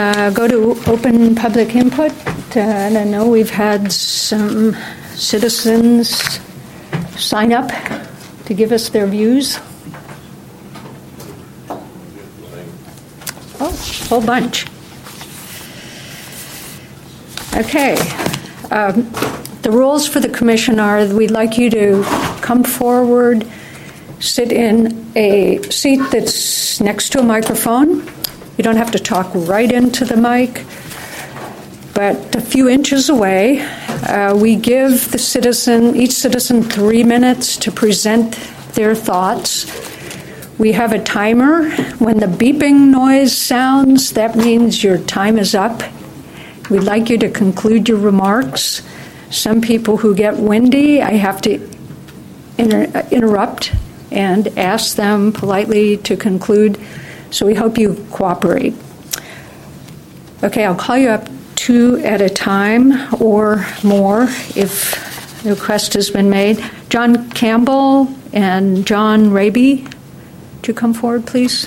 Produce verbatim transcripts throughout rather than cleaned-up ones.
Uh, go to open public input. Uh, and I know we've had some citizens sign up to give us their views. Oh, a whole bunch. Okay. Um, the rules for the commission are we'd like you to come forward, sit in a seat that's next to a microphone. You don't have to talk right into the mic, but a few inches away. Uh, we give the citizen, each citizen, three minutes to present their thoughts. We have a timer. When the beeping noise sounds, that means your time is up. We'd like you to conclude your remarks. Some people who get windy, I have to inter- interrupt and ask them politely to conclude. So we hope you cooperate. Okay, I'll call you up two at a time or more if the request has been made. John Campbell and John Raby, would you come forward, please?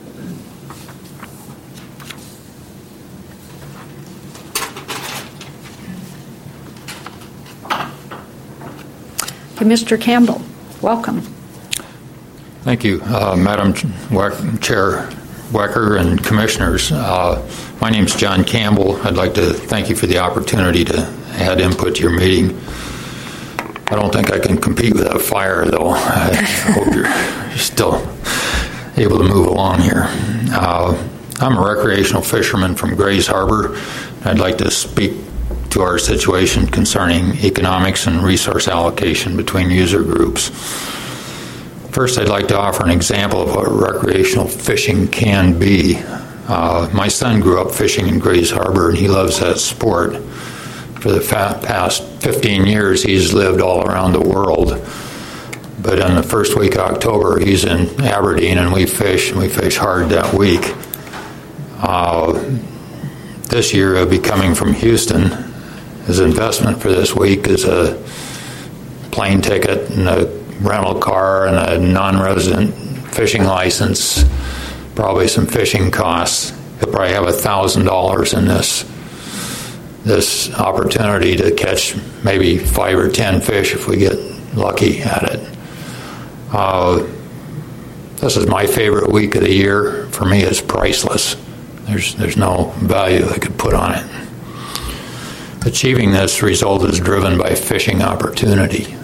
Okay, Mister Campbell, welcome. Thank you, uh, Madam Chair Wecker and Commissioners. Uh, my name is John Campbell. I'd like to thank you for the opportunity to add input to your meeting. I don't think I can compete with that fire, though. I hope you're still able to move along here. Uh, I'm a recreational fisherman from Grays Harbor. I'd like to speak to our situation concerning economics and resource allocation between user groups. First, I'd like to offer an example of what recreational fishing can be. Uh, my son grew up fishing in Grays Harbor, and he loves that sport. For the fa- past fifteen years, he's lived all around the world. But in the first week of October, he's in Aberdeen, and we fish, and we fish hard that week. Uh, this year, he'll be coming from Houston. His investment for this week is a plane ticket and a rental car and a non-resident fishing license, probably some fishing costs. He'll probably have a thousand dollars in this this opportunity to catch maybe five or ten fish if we get lucky at it. Uh, this is my favorite week of the year. For me, it's priceless. There's there's no value I could put on it. Achieving this result is driven by fishing opportunity.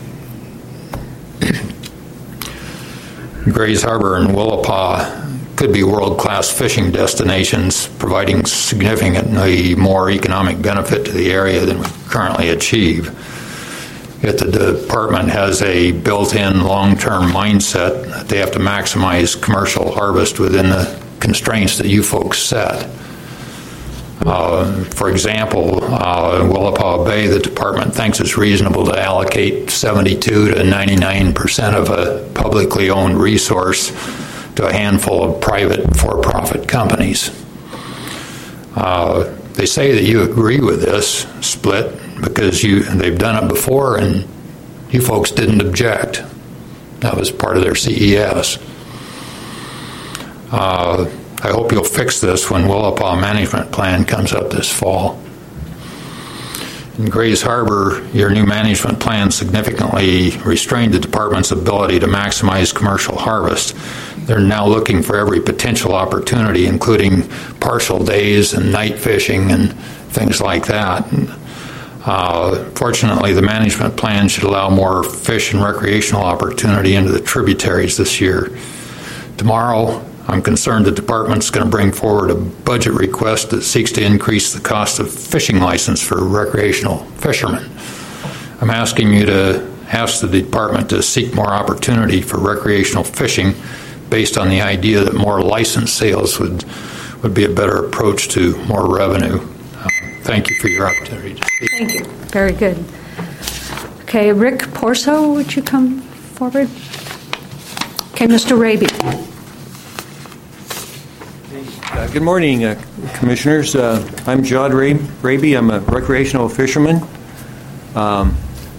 Grays Harbor and Willapa could be world-class fishing destinations, providing significantly more economic benefit to the area than we currently achieve. Yet the department has a built-in long-term mindset that they have to maximize commercial harvest within the constraints that you folks set. Uh, for example, uh, in Willapa Bay, the department thinks it's reasonable to allocate seventy-two to ninety-nine percent of a publicly owned resource to a handful of private for-profit companies. Uh, they say that you agree with this split because you they've done it before and you folks didn't object. That was part of their C E S. Uh, I hope you'll fix this when Willapa Management Plan comes up this fall. In Grays Harbor, your new management plan significantly restrained the department's ability to maximize commercial harvest. They're now looking for every potential opportunity, including partial days and night fishing and things like that. Uh, fortunately, the management plan should allow more fish and recreational opportunity into the tributaries this year. Tomorrow, I'm concerned the department's going to bring forward a budget request that seeks to increase the cost of fishing license for recreational fishermen. I'm asking you to ask the department to seek more opportunity for recreational fishing based on the idea that more license sales would would be a better approach to more revenue. Uh, thank you for your opportunity to speak. Thank you. Very good. Okay, Rick Porso, would you come forward? Okay, Mister Raby. Uh, good morning, uh, Commissioners. Uh, I'm John Raby. I'm a recreational fisherman. Um,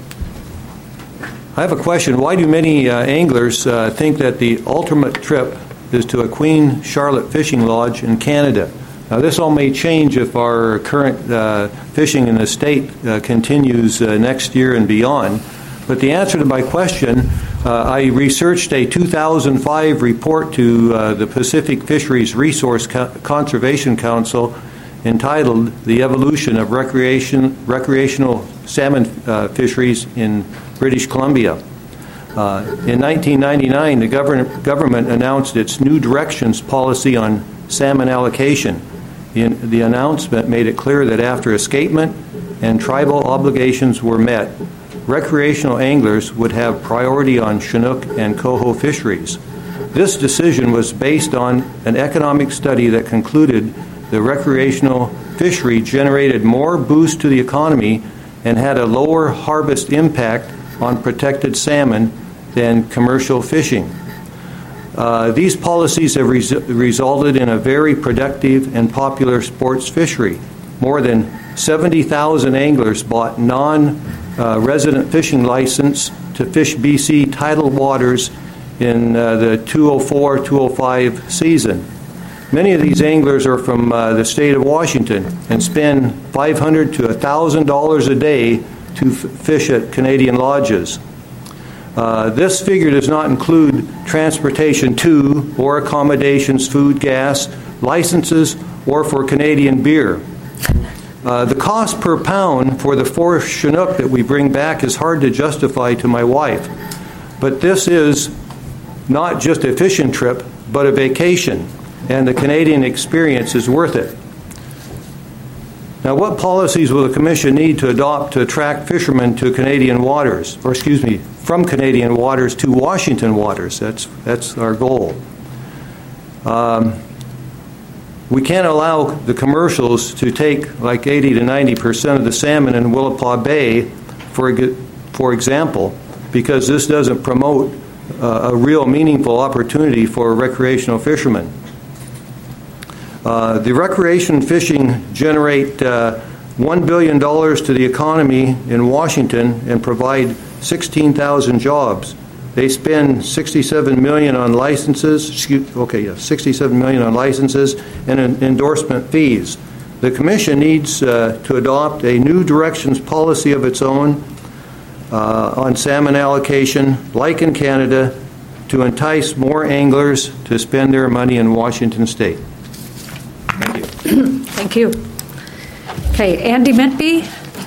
I have a question. Why do many uh, anglers uh, think that the ultimate trip is to a Queen Charlotte fishing lodge in Canada Now, this all may change if our current uh, fishing in the state uh, continues uh, next year and beyond. But the answer to my question, uh, I researched a two thousand five report to uh, the Pacific Fisheries Resource Co- Conservation Council entitled The Evolution of Recreation, Recreational Salmon uh, Fisheries in British Columbia. Uh, in nineteen ninety-nine, the govern- government announced its New Directions policy on salmon allocation. The, the announcement made it clear that after escapement and tribal obligations were met, recreational anglers would have priority on Chinook and coho fisheries. This decision was based on an economic study that concluded the recreational fishery generated more boost to the economy and had a lower harvest impact on protected salmon than commercial fishing. Uh, these policies have res- resulted in a very productive and popular sports fishery. More than seventy thousand anglers bought non-resident uh, fishing license to fish B C tidal waters in uh, the two oh four two oh five season. Many of these anglers are from uh, the state of Washington and spend five hundred dollars to one thousand dollars a day to f- fish at Canadian lodges. Uh, this figure does not include transportation to or accommodations, food, gas, licenses, or for Canadian beer. Uh, the cost per pound for the four Chinook that we bring back is hard to justify to my wife. But this is not just a fishing trip, but a vacation, and the Canadian experience is worth it. Now, what policies will the Commission need to adopt to attract fishermen to Canadian waters, or excuse me, from Canadian waters to Washington waters? That's that's our goal. Um, we can't allow the commercials to take like eighty to ninety percent of the salmon in Willapa Bay, for for example, because this doesn't promote uh, a real meaningful opportunity for recreational fishermen. Uh, the recreation fishing generate uh, one billion dollars to the economy in Washington and provide sixteen thousand jobs. They spend sixty-seven million dollars on licenses, excuse, okay, yeah, sixty-seven million dollars on licenses and en- endorsement fees. The Commission needs uh, to adopt a new directions policy of its own uh, on salmon allocation, like in Canada, to entice more anglers to spend their money in Washington State. Thank you. Thank you. Okay, Andy Mitby.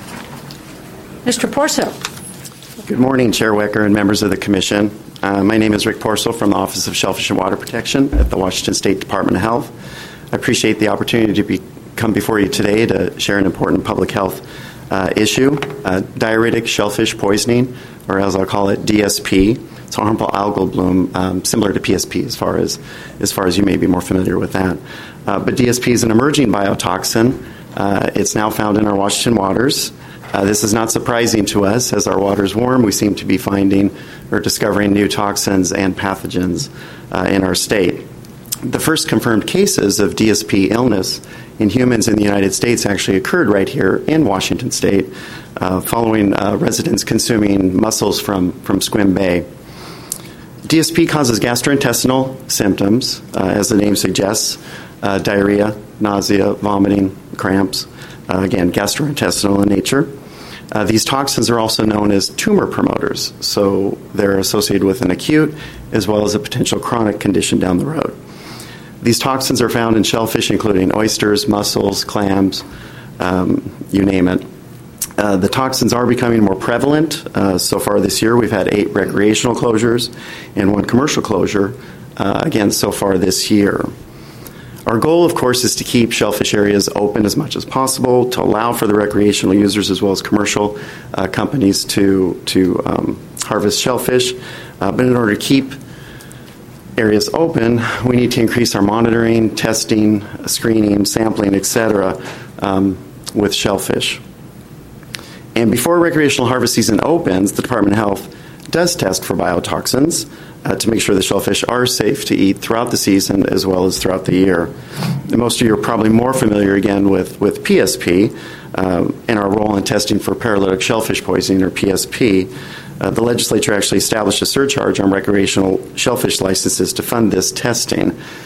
Mister Porcel. Good morning, Chair Wecker and members of the Commission. Uh, my name is Rick Porcel from the Office of Shellfish and Water Protection at the Washington State Department of Health. I appreciate the opportunity to be, come before you today to share an important public health uh, issue, uh, diuretic shellfish poisoning, or as I'll call it, D S P. It's a harmful algal bloom, um, similar to P S P as far as, as far as you may be more familiar with that. Uh, but D S P is an emerging biotoxin. Uh, it's now found in our Washington waters. Uh, this is not surprising to us. As our waters warm, we seem to be finding or discovering new toxins and pathogens uh, in our state. The first confirmed cases of D S P illness in humans in the United States actually occurred right here in Washington State, uh, following uh, residents consuming mussels from, from Squim Bay. D S P causes gastrointestinal symptoms, uh, as the name suggests, uh, diarrhea, nausea, vomiting, cramps, uh, again, gastrointestinal in nature. Uh, these toxins are also known as tumor promoters, so they're associated with an acute as well as a potential chronic condition down the road. These toxins are found in shellfish, including oysters, mussels, clams, um, you name it. Uh, the toxins are becoming more prevalent. Uh, so far this year, we've had eight recreational closures and one commercial closure, uh, again, so far this year. Our goal, of course, is to keep shellfish areas open as much as possible, to allow for the recreational users as well as commercial uh, companies to, to um, harvest shellfish. Uh, but in order to keep areas open, we need to increase our monitoring, testing, screening, sampling, et cetera, um, with shellfish. And before recreational harvest season opens, the Department of Health does test for biotoxins uh, to make sure the shellfish are safe to eat throughout the season as well as throughout the year. And most of you are probably more familiar again with, with P S P um, and our role in testing for paralytic shellfish poisoning, or P S P. Uh, the legislature actually established a surcharge on recreational shellfish licenses to fund this testing.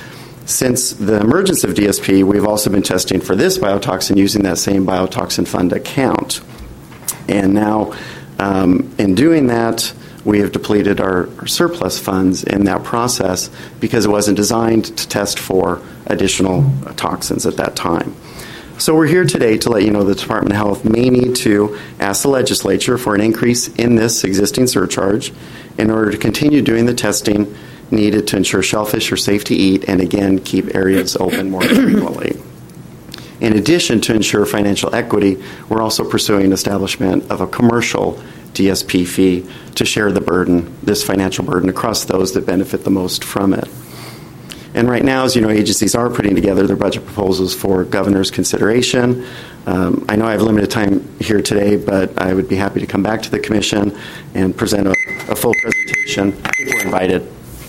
Since the emergence of D S P, we've also been testing for this biotoxin using that same biotoxin fund account. And now, um, in doing that, we have depleted our, our surplus funds in that process because it wasn't designed to test for additional uh, toxins at that time. So we're here today to let you know the Department of Health may need to ask the legislature for an increase in this existing surcharge in order to continue doing the testing needed to ensure shellfish are safe to eat and, again, keep areas open more frequently. In addition to ensure financial equity, we're also pursuing establishment of a commercial D S P fee to share the burden, this financial burden, across those that benefit the most from it. And right now, as you know, agencies are putting together their budget proposals for governor's consideration. Um, I know I have limited time here today, but I would be happy to come back to the commission and present a, a full presentation if we're invited.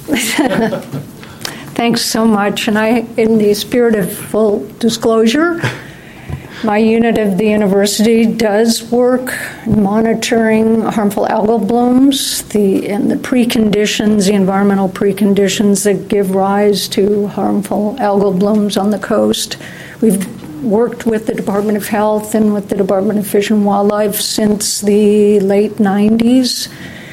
Thanks so much. And I, in the spirit of full disclosure, my unit of the university does work monitoring harmful algal blooms the, and the preconditions, the environmental preconditions that give rise to harmful algal blooms on the coast. We've worked with the Department of Health and with the Department of Fish and Wildlife since the late nineties.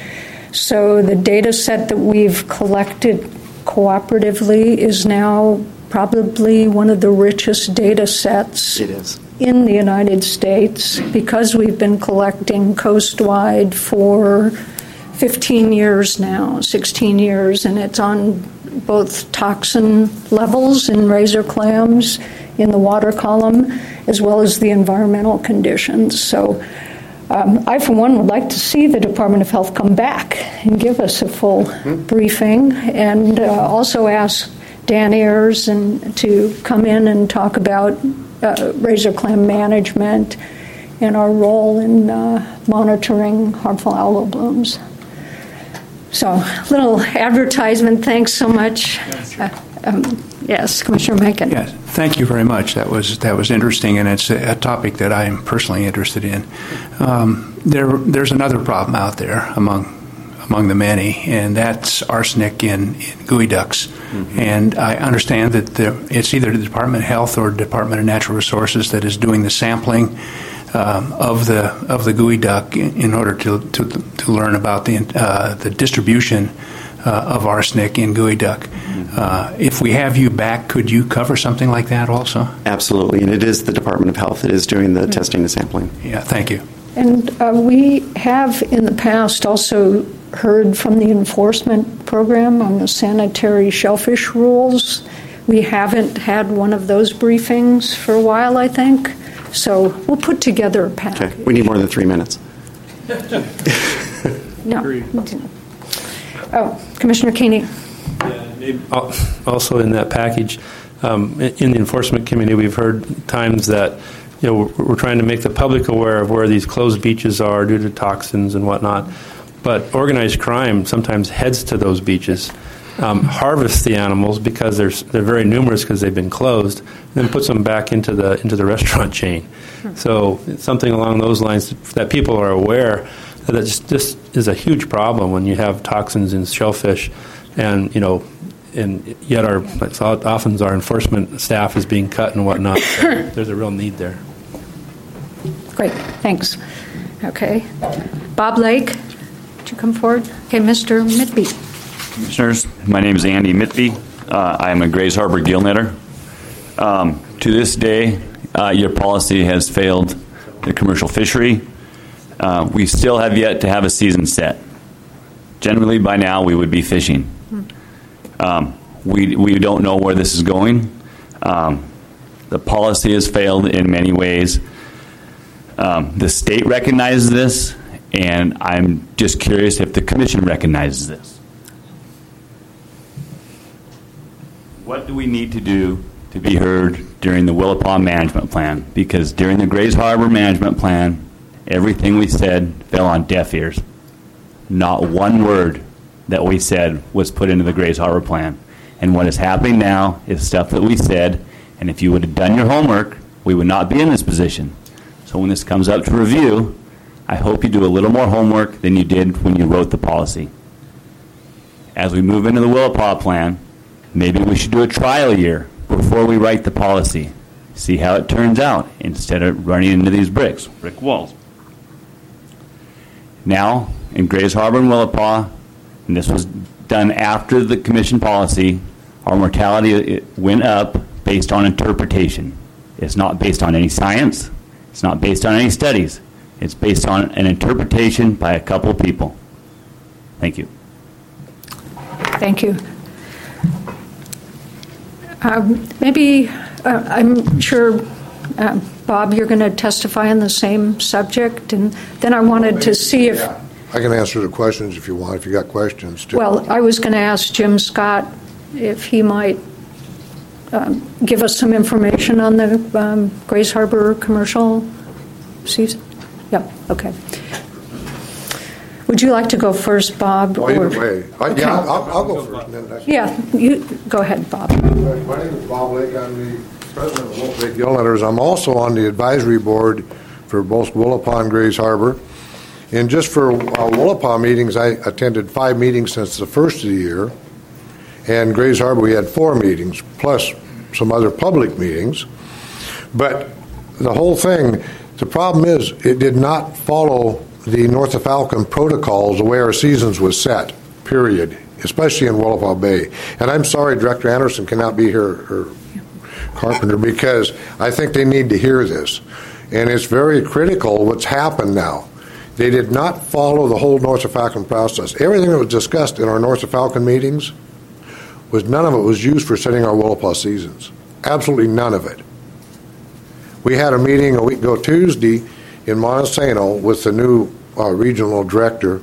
So the data set that we've collected cooperatively is now probably one of the richest data sets It is. in the United States because we've been collecting coastwide for fifteen years now, sixteen years, and it's on both toxin levels in razor clams in the water column as well as the environmental conditions. So Um, I, for one, would like to see the Department of Health come back and give us a full mm-hmm. briefing, and uh, also ask Dan Ayers and to come in and talk about uh, razor clam management and our role in uh, monitoring harmful algal blooms. So, little advertisement. Thanks so much. Uh, um, yes, Commissioner Mencken. Yes, thank you very much. That was that was interesting, and it's a, a topic that I am personally interested in. Um, there, there's another problem out there among among the many, and that's arsenic in, in geoducks. Mm-hmm. And I understand that the, it's either the Department of Health or Department of Natural Resources that is doing the sampling um, of the of the geoduck in, in order to, to to learn about the uh, the distribution Uh, of arsenic in geoduck. Uh, if we have you back, could you cover something like that also? Absolutely, and it is the Department of Health that is doing the mm-hmm. testing and sampling. Yeah, thank you. And uh, we have in the past also heard from the enforcement program on the sanitary shellfish rules. We haven't had one of those briefings for a while, I think. So we'll put together a package. Okay, we need more than three minutes. No. Oh, Commissioner Keeney. Yeah, also in that package, um, in the enforcement committee, we've heard times that, you know, we're, we're trying to make the public aware of where these closed beaches are due to toxins and whatnot, but organized crime sometimes heads to those beaches, um, harvests the animals because they're they're very numerous because they've been closed, and then puts them back into the into the restaurant chain. So it's something along those lines that people are aware. That this is a huge problem when you have toxins in shellfish, and you know, and yet our often our enforcement staff is being cut and whatnot. So there's a real need there. Great, thanks. Okay, Bob Lake, would you come forward? Okay, Mister Mitby. Commissioners, my name is Andy Mitby. Uh, I am a Grays Harbor gill netter. Um, to this day, uh, your policy has failed the commercial fishery. Uh, we still have yet to have a season set. Generally, by now, we would be fishing. Um, we we don't know where this is going. Um, the policy has failed in many ways. Um, the state recognizes this, and I'm just curious if the commission recognizes this. What do we need to do to be heard during the Willapa Management Plan? Because during the Grays Harbor Management Plan, everything we said fell on deaf ears. Not one word that we said was put into the Grays Harbor Plan. And what is happening now is stuff that we said, and if you would have done your homework, we would not be in this position. So when this comes up to review, I hope you do a little more homework than you did when you wrote the policy. As we move into the Willapa Plan, Maybe we should do a trial year before we write the policy. See how it turns out instead of running into these bricks, brick walls. Now, in Grays Harbor and Willapa, and this was done after the commission policy, our mortality went up based on interpretation. It's not based on any science. It's not based on any studies. It's based on an interpretation by a couple of people. Thank you. Thank you. Um, maybe, uh, I'm sure, uh, Bob, you're going to testify on the same subject, and then I wanted to see if... Yeah. I can answer the questions if you want, if you got questions, too. Well, I was going to ask Jim Scott if he might um, give us some information on the um, Grays Harbor commercial season. Yeah, okay. Would you like to go first, Bob? Oh, either or, way. I, okay. Yeah, I'll, I'll go first. And then Yeah, you go ahead, Bob. My name is Bob Lake. I'm the president of Wolf Lake Gillnetters. I'm also on the advisory board for both Willapa and Grays Harbor. And just for our Willapa meetings, I attended five meetings since the first of the year. And Grays Harbor, we had four meetings, plus some other public meetings. But the whole thing, the problem is it did not follow the North of Falcon protocols the way our seasons was set, period, especially in Willapa Bay. And I'm sorry Director Anderson cannot be here, or Carpenter, because I think they need to hear this. And it's very critical what's happened now. They did not follow the whole North of Falcon process. Everything that was discussed in our North of Falcon meetings, was none of it was used for setting our Willapa seasons. Absolutely none of it. We had a meeting a week ago Tuesday in Montesano with the new uh, regional director,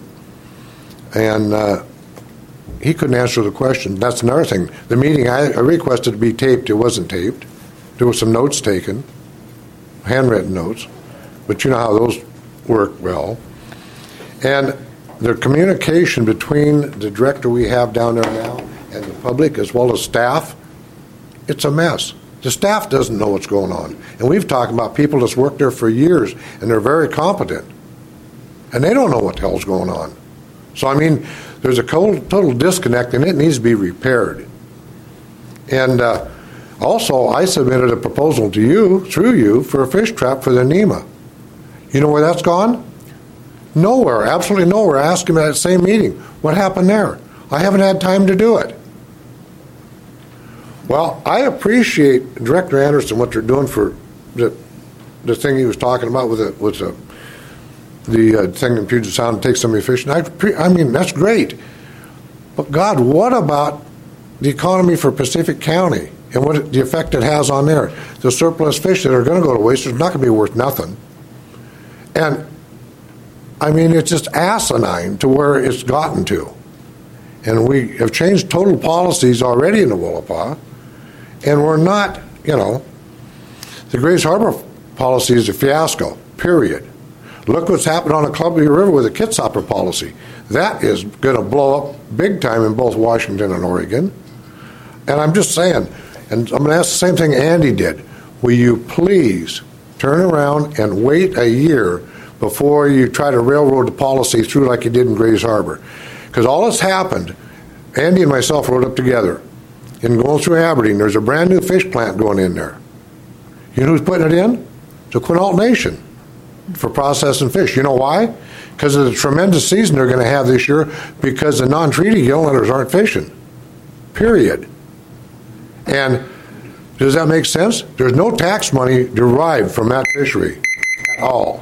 and uh, he couldn't answer the question. That's another thing. The meeting, I, I requested to be taped. It wasn't taped. There were some notes taken, handwritten notes, but you know how those work well. And the communication between the director we have down there now and the public, as well as staff, it's a mess. The staff doesn't know what's going on. And we've talked about people that's worked there for years, and they're very competent. And they don't know what the hell's going on. So, I mean, there's a total disconnect, and it needs to be repaired. And uh, also, I submitted a proposal to you, through you, for a fish trap for the NEMA. You know where that's gone? Nowhere, absolutely nowhere. Ask him at that same meeting, what happened there? I haven't had time to do it. Well, I appreciate Director Anderson, what they're doing for the the thing he was talking about with the, with the, the uh, thing in Puget Sound to take somebody fishing. I, pre- I mean, that's great. But God, what about the economy for Pacific County and what it, the effect it has on there? The surplus fish that are going to go to waste is not going to be worth nothing. And, I mean, it's just asinine to where it's gotten to. And we have changed total policies already in the Willapa, and we're not, you know, the Grays Harbor policy is a fiasco, period. Look what's happened on the Columbia River with the Kitsapper policy. That is going to blow up big time in both Washington and Oregon. And I'm just saying, and I'm going to ask the same thing Andy did. Will you please turn around and wait a year before you try to railroad the policy through like you did in Grays Harbor? Because all that's happened, Andy and myself wrote up together. In going through Aberdeen, there's a brand new fish plant going in there. You know who's putting it in? The Quinault Nation for processing fish. You know why? Because of the tremendous season they're going to have this year because the non-treaty gillnetters aren't fishing. Period. And does that make sense? There's no tax money derived from that fishery at all.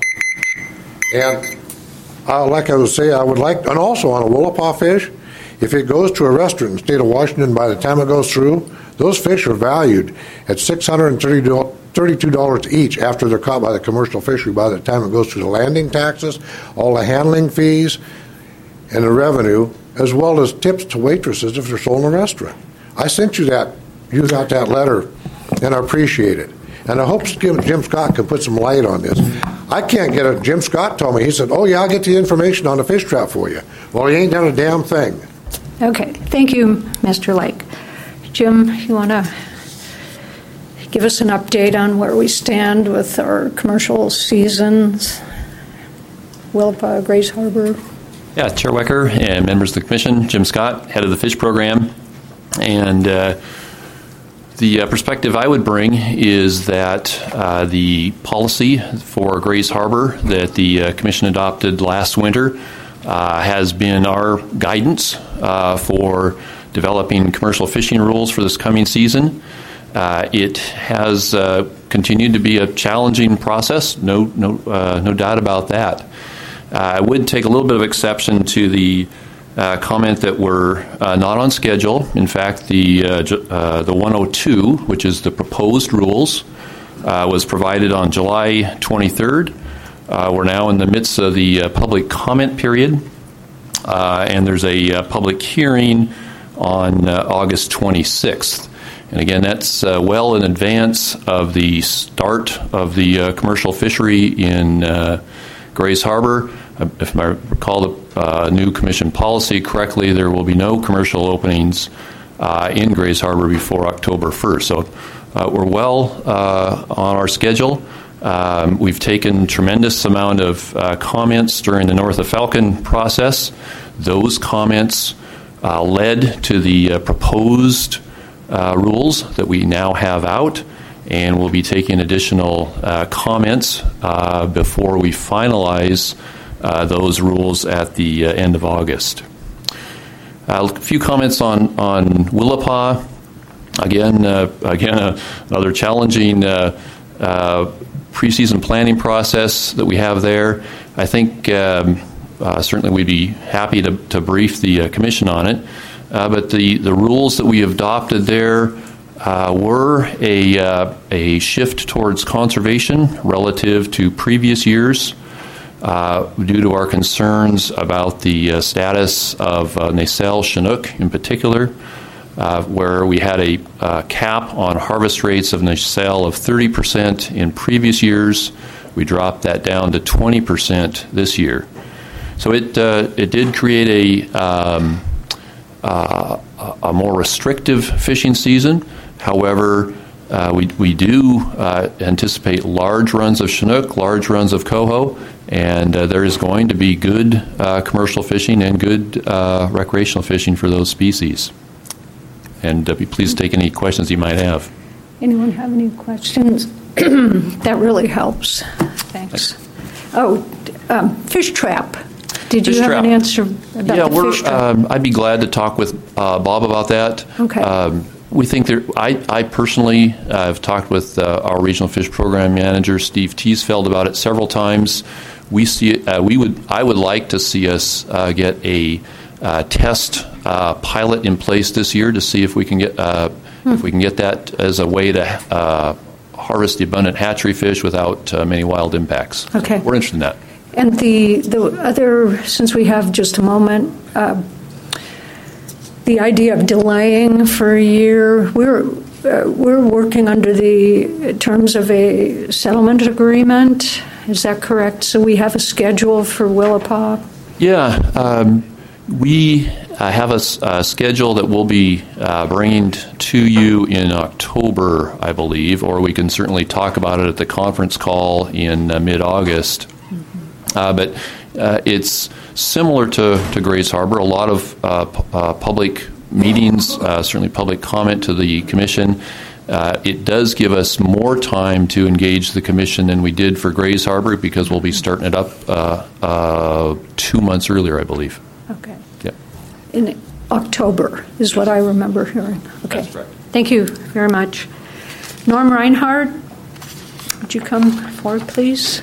And uh, like I would say, I would like, and also on a Willapa fish, if it goes to a restaurant in the state of Washington, by the time it goes through, those fish are valued at six hundred thirty-two dollars each after they're caught by the commercial fishery by the time it goes through the landing taxes, all the handling fees, and the revenue, as well as tips to waitresses if they're sold in a restaurant. I sent you that, you got that letter, and I appreciate it. And I hope Jim Scott can put some light on this. I can't get it. Jim Scott told me, he said, oh, yeah, I'll get the information on the fish trap for you. Well, he ain't done a damn thing. Okay. Thank you, Mister Lake. Jim, you want to give us an update on where we stand with our commercial seasons? Willapa, Grays Harbor. Yeah, Chair Wecker and members of the Commission, Jim Scott, head of the fish program. And uh, the uh, perspective I would bring is that uh, the policy for Grays Harbor that the uh, Commission adopted last winter uh, has been our guidance uh, for developing commercial fishing rules for this coming season. Uh, it has uh, continued to be a challenging process, no, no, uh, no doubt about that. Uh, I would take a little bit of exception to the uh, comment that we're uh, not on schedule. In fact, the uh, uh, the one oh two, which is the proposed rules, uh, was provided on July twenty-third. Uh, we're now in the midst of the uh, public comment period, uh, and there's a uh, public hearing on uh, August twenty-sixth. And again, that's uh, well in advance of the start of the uh, commercial fishery in uh, Grays Harbor. Uh, if I recall the uh, new Commission policy correctly, there will be no commercial openings uh, in Grays Harbor before October first. So uh, we're well uh, on our schedule. Um, we've taken tremendous amount of uh, comments during the North of Falcon process. Those comments uh, led to the uh, proposed Uh, rules that we now have out, and we'll be taking additional uh, comments uh, before we finalize uh, those rules at the uh, end of August. Uh, a few comments on on Willapa. Again, uh, again, uh, another challenging uh, uh, preseason planning process that we have there. I think um, uh, certainly we'd be happy to, to brief the uh, Commission on it. Uh, but the, the rules that we adopted there uh, were a, uh, a shift towards conservation relative to previous years uh, due to our concerns about the uh, status of uh, nacelle Chinook in particular, uh, where we had a uh, cap on harvest rates of nacelle of thirty percent in previous years. We dropped that down to twenty percent this year. So it, uh, it did create a... Um, Uh, a more restrictive fishing season. However, uh, we, we do uh, anticipate large runs of Chinook, large runs of coho, and uh, there is going to be good uh, commercial fishing and good uh, recreational fishing for those species. And uh, be pleased to take any questions you might have. Anyone have any questions? That really helps. Thanks. Oh, um, fish trap. Did you fish have trap. an answer about yeah, the we're, fish trap? um, I'd be glad to talk with uh, Bob about that. Okay. Um, we think there. I, I personally uh, have talked with uh, our regional fish program manager, Steve Teesfeld, about it several times. We see. Uh, we would. I would like to see us uh, get a uh, test uh, pilot in place this year to see if we can get uh, hmm. if we can get that as a way to uh, harvest the abundant hatchery fish without uh, many wild impacts. Okay. We're interested in that. And the, the other, since we have just a moment, uh, the idea of delaying for a year, we're uh, we're working under the terms of a settlement agreement. Is that correct? So we have a schedule for Willapa? Yeah. Um, we uh, have a, a schedule that we'll be uh, bringing to you in October, I believe, or we can certainly talk about it at the conference call in uh, mid-August. Uh, but uh, it's similar to, to Grays Harbor. A lot of uh, p- uh, public meetings, uh, certainly public comment to the Commission. Uh, it does give us more time to engage the Commission than we did for Grays Harbor because we'll be starting it up uh, uh, two months earlier, I believe. Okay. Yeah. In October is what I remember hearing. Okay. That's correct. Thank you very much. Norm Reinhardt, would you come forward, please?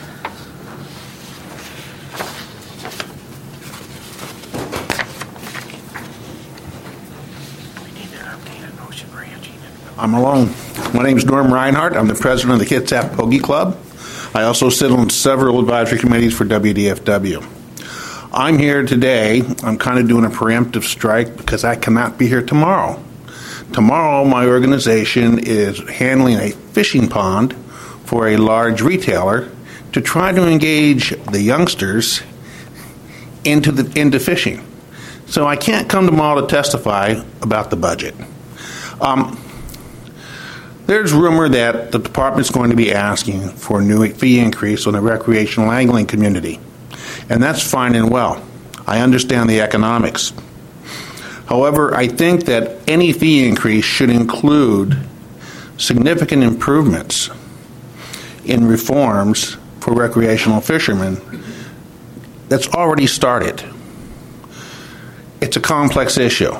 I'm alone. My name is Norm Reinhardt. I'm the president of the Kitsap Pogie Club. I also sit on several advisory committees for W D F W. I'm here today. I'm kind of doing a preemptive strike because I cannot be here tomorrow. Tomorrow, my organization is handling a fishing pond for a large retailer to try to engage the youngsters into the into fishing. So I can't come tomorrow to testify about the budget. Um, There's rumor that the department's going to be asking for a new fee increase on the recreational angling community, and that's fine and well. I understand the economics. However, I think that any fee increase should include significant improvements in reforms for recreational fishermen that's already started. It's a complex issue.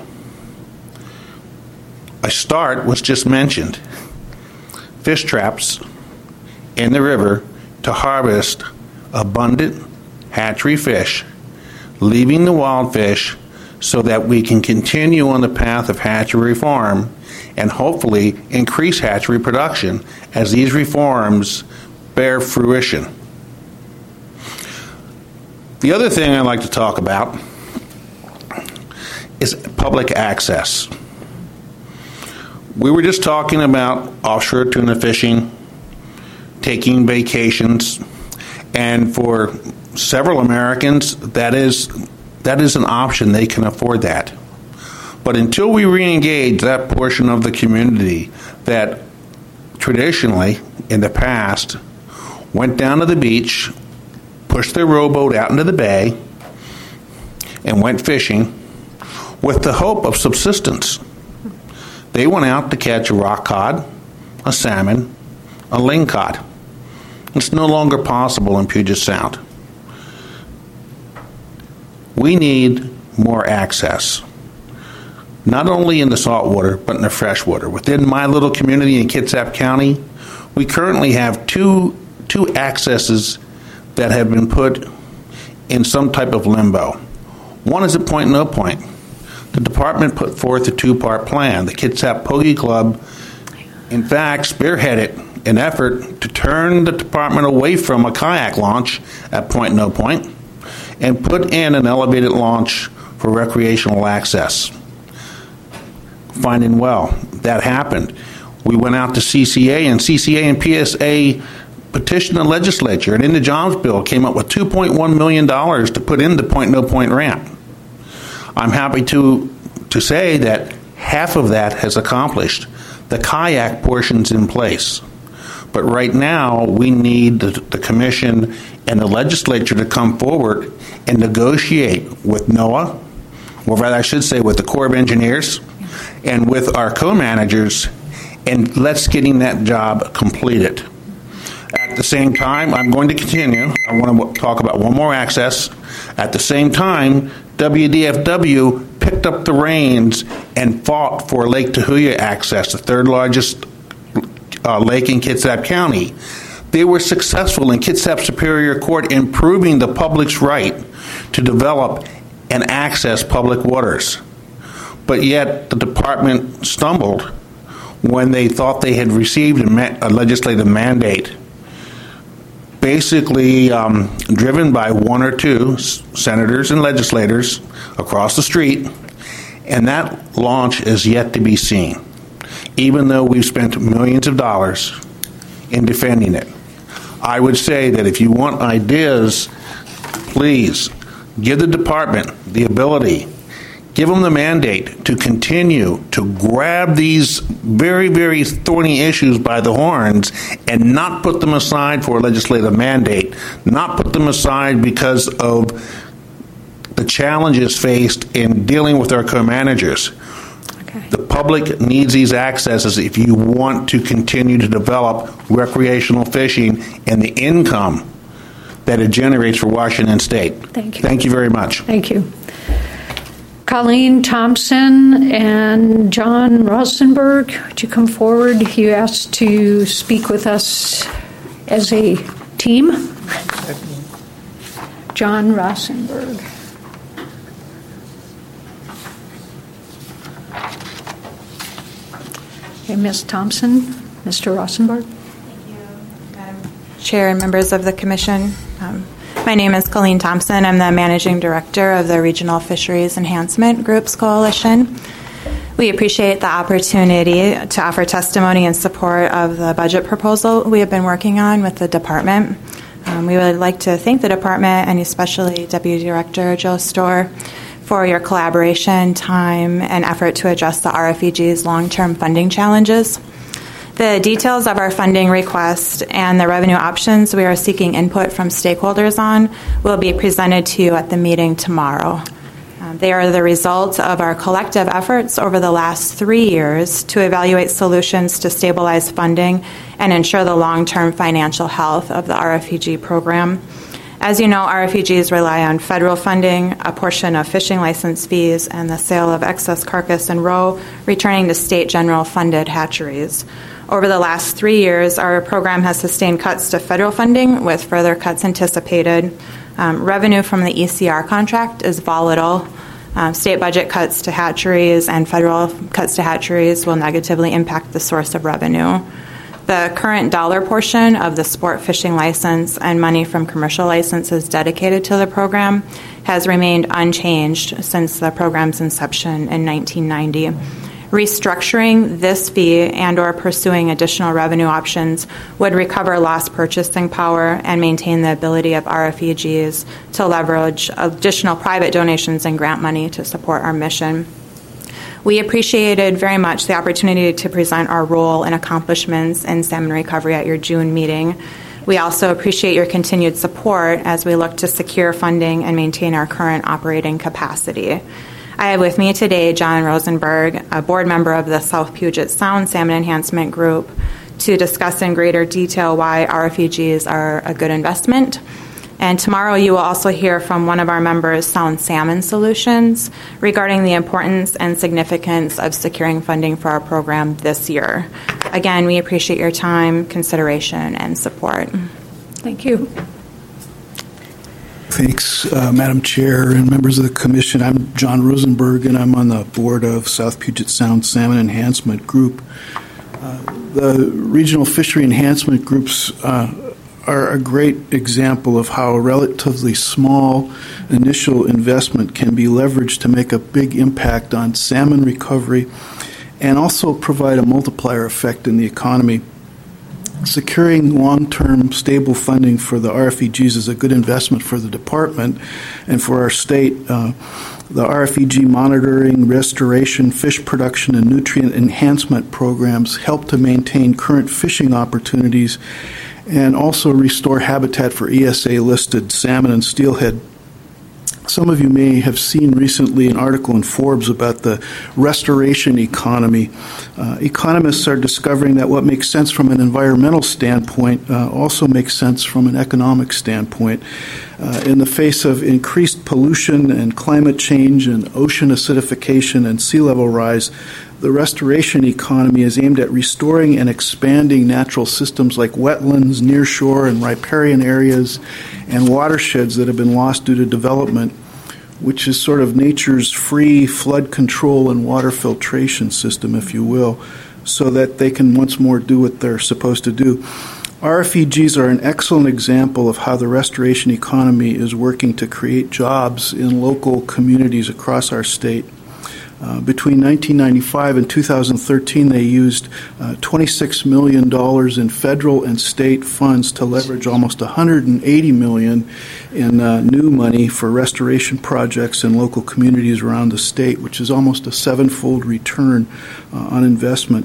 A start was just mentioned. Fish traps in the river to harvest abundant hatchery fish, leaving the wild fish so that we can continue on the path of hatchery reform and hopefully increase hatchery production as these reforms bear fruition. The other thing I'd like to talk about is public access. We were just talking about offshore tuna fishing, taking vacations, and for several Americans, that is that is an option. They can afford that. But until we re-engage that portion of the community that traditionally, in the past, went down to the beach, pushed their rowboat out into the bay, and went fishing with the hope of subsistence. They went out to catch a rock cod, a salmon, a lingcod. It's no longer possible in Puget Sound. We need more access, not only in the saltwater, but in the freshwater. Within my little community in Kitsap County, we currently have two, two accesses that have been put in some type of limbo. One is at Point No Point. The department put forth a two-part plan. The Kitsap Pogie Club, in fact, spearheaded an effort to turn the department away from a kayak launch at Point No Point and put in an elevated launch for recreational access. Finding well, that happened. We went out to C C A, and C C A and P S A petitioned the legislature, and in the Jobs Bill came up with two point one million dollars to put in the Point No Point ramp. I'm happy to to say that half of that has accomplished. The kayak portion's in place. But right now, we need the, the Commission and the legislature to come forward and negotiate with NOAA, or rather I should say with the Corps of Engineers, and with our co-managers, and let's getting that job completed. At the same time, I'm going to continue. I want to talk about one more access. At the same time, W D F W picked up the reins and fought for Lake Tahuya access, the third largest uh, lake in Kitsap County. They were successful in Kitsap Superior Court in proving the public's right to develop and access public waters. But yet the department stumbled when they thought they had received a, ma- a legislative mandate, basically um, driven by one or two s- senators and legislators across the street, and that launch is yet to be seen, even though we've spent millions of dollars in defending it. I would say that if you want ideas, please give the department the ability, give them the mandate to continue to grab these very, very thorny issues by the horns and not put them aside for a legislative mandate, not put them aside because of the challenges faced in dealing with our co-managers. Okay. The public needs these accesses if you want to continue to develop recreational fishing and the income that it generates for Washington State. Thank you. Thank you very much. Thank you. Colleen Thompson and John Rosenberg, would you come forward? You asked to speak with us as a team. John Rosenberg. Okay, Miz Thompson, Mister Rosenberg. Thank you, Madam Chair and members of the Commission. Um, My name is Colleen Thompson. I'm the Managing Director of the Regional Fisheries Enhancement Groups Coalition. We appreciate the opportunity to offer testimony in support of the budget proposal we have been working on with the department. Um, we would like to thank the department and especially Deputy Director Joe Storr for your collaboration, time, and effort to address the R F E G's long-term funding challenges. The details of our funding request and the revenue options we are seeking input from stakeholders on will be presented to you at the meeting tomorrow. Um, Um, they are the result of our collective efforts over the last three years to evaluate solutions to stabilize funding and ensure the long-term financial health of the R F E G program. As you know, R F E Gs rely on federal funding, a portion of fishing license fees, and the sale of excess carcass and roe returning to state general funded hatcheries. Over the last three years, our program has sustained cuts to federal funding, with further cuts anticipated. Um, revenue from the E C R contract is volatile. Um, state budget cuts to hatcheries and federal cuts to hatcheries will negatively impact the source of revenue. The current dollar portion of the sport fishing license and money from commercial licenses dedicated to the program has remained unchanged since the program's inception in nineteen ninety. Restructuring this fee and or pursuing additional revenue options would recover lost purchasing power and maintain the ability of R F E Gs to leverage additional private donations and grant money to support our mission. We appreciated very much the opportunity to present our role and accomplishments in salmon recovery at your June meeting. We also appreciate your continued support as we look to secure funding and maintain our current operating capacity. I have with me today John Rosenberg, a board member of the South Puget Sound Salmon Enhancement Group, to discuss in greater detail why R F E Gs are a good investment. And tomorrow you will also hear from one of our members, Sound Salmon Solutions, regarding the importance and significance of securing funding for our program this year. Again, we appreciate your time, consideration, and support. Thank you. Thanks, uh, Madam Chair and members of the Commission. I'm John Rosenberg, and I'm on the board of South Puget Sound Salmon Enhancement Group. Uh, the regional fishery enhancement groups uh, are a great example of how a relatively small initial investment can be leveraged to make a big impact on salmon recovery and also provide a multiplier effect in the economy. Securing long-term stable funding for the R F E Gs is a good investment for the department and for our state. Uh, the R F E G monitoring, restoration, fish production, and nutrient enhancement programs help to maintain current fishing opportunities and also restore habitat for E S A-listed salmon and steelhead. Some of you may have seen recently an article in Forbes about the restoration economy. Uh, economists are discovering that what makes sense from an environmental standpoint uh, also makes sense from an economic standpoint. Uh, in the face of increased pollution and climate change and ocean acidification and sea level rise, the restoration economy is aimed at restoring and expanding natural systems like wetlands, nearshore and riparian areas, and watersheds that have been lost due to development, which is sort of nature's free flood control and water filtration system, if you will, so that they can once more do what they're supposed to do. R F E Gs are an excellent example of how the restoration economy is working to create jobs in local communities across our state. Uh, between nineteen ninety-five and two thousand thirteen, they used uh, twenty-six million dollars in federal and state funds to leverage almost one hundred eighty million dollars in uh, new money for restoration projects in local communities around the state, which is almost a sevenfold return uh, on investment.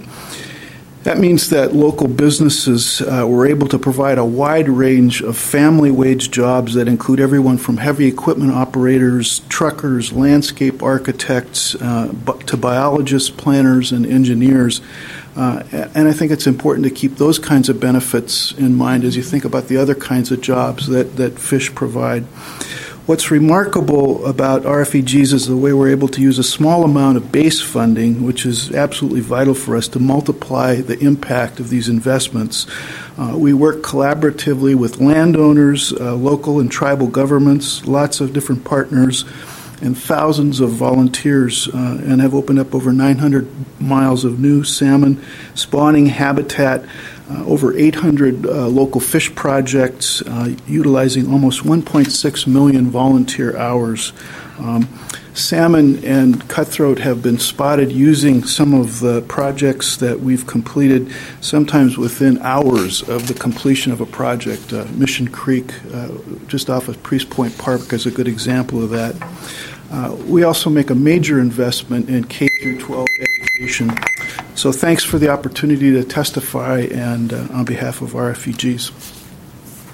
That means that local businesses uh, were able to provide a wide range of family wage jobs that include everyone from heavy equipment operators, truckers, landscape architects, uh, to biologists, planners, and engineers. Uh, and I think it's important to keep those kinds of benefits in mind as you think about the other kinds of jobs that, that fish provide. What's remarkable about R F E Gs is the way we're able to use a small amount of base funding, which is absolutely vital for us to multiply the impact of these investments. Uh, we work collaboratively with landowners, uh, local and tribal governments, lots of different partners, and thousands of volunteers, uh, and have opened up over nine hundred miles of new salmon spawning habitat, uh, over eight hundred uh, local fish projects, uh, utilizing almost one point six million volunteer hours. Um, salmon and cutthroat have been spotted using some of the projects that we've completed, sometimes within hours of the completion of a project. Uh, Mission Creek, uh, just off of Priest Point Park, is a good example of that. Uh, we also make a major investment in K through twelve education. So thanks for the opportunity to testify and uh, on behalf of R F E Gs.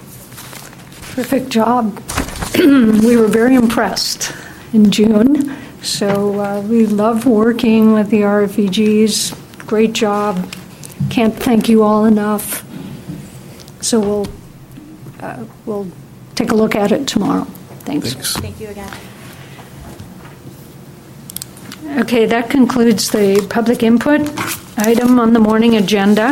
Perfect job. We were very impressed in June So uh, we love working with the R F V Gs. Great job. Can't thank you all enough. So we'll uh, we'll take a look at it tomorrow. Thanks. Thanks. Thank you again. Okay, that concludes the public input item on the morning agenda.